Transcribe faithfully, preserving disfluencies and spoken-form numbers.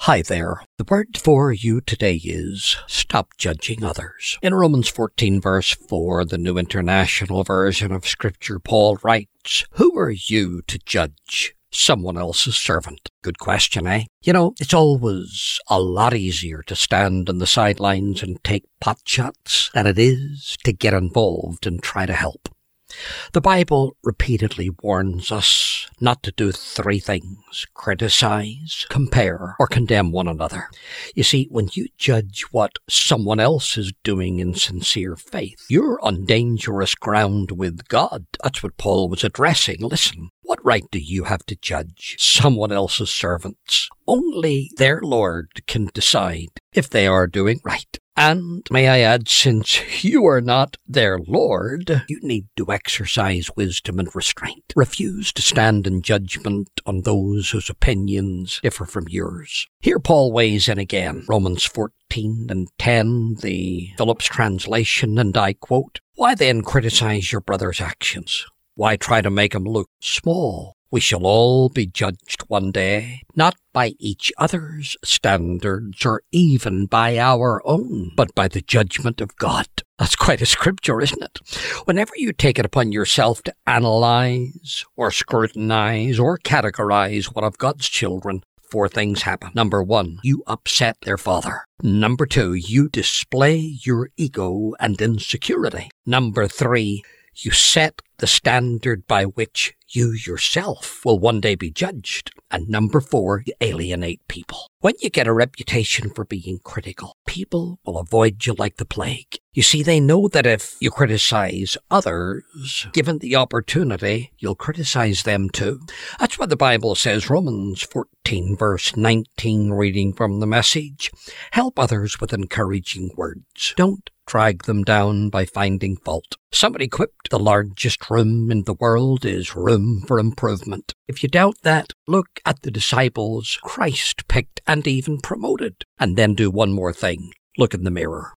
Hi there. The word for you today is stop judging others. In Romans fourteen verse four, the New International Version of Scripture, Paul writes, "Who are you to judge someone else's servant?" Good question, eh? You know, it's always a lot easier to stand on the sidelines and take pot shots than it is to get involved and try to help. The Bible repeatedly warns us not to do three things: criticize, compare, or condemn one another. You see, when you judge what someone else is doing in sincere faith, you're on dangerous ground with God. That's what Paul was addressing. Listen, what right do you have to judge someone else's servants? Only their Lord can decide if they are doing right. And may I add, since you are not their Lord, you need to exercise wisdom and restraint. Refuse to stand in judgment on those whose opinions differ from yours. Here Paul weighs in again, Romans fourteen and ten, the Phillips translation, and I quote, "Why then criticize your brother's actions? Why try to make him look small? We shall all be judged one day, not by each other's standards or even by our own, but by the judgment of God." That's quite a scripture, isn't it? Whenever you take it upon yourself to analyze or scrutinize or categorize one of God's children, four things happen. Number one, you upset their father. Number two, you display your ego and insecurity. Number three, you set the standard by which you yourself will one day be judged. And number four, you alienate people. When you get a reputation for being critical, people will avoid you like the plague. You see, they know that if you criticize others, given the opportunity, you'll criticize them too. That's what the Bible says, Romans fourteen verse nineteen, reading from the Message. Help others with encouraging words. Don't drag them down by finding fault. Somebody quipped, the largest room in the world is room for improvement. If you doubt that, look at the disciples Christ picked and even promoted. And then do one more thing. Look in the mirror.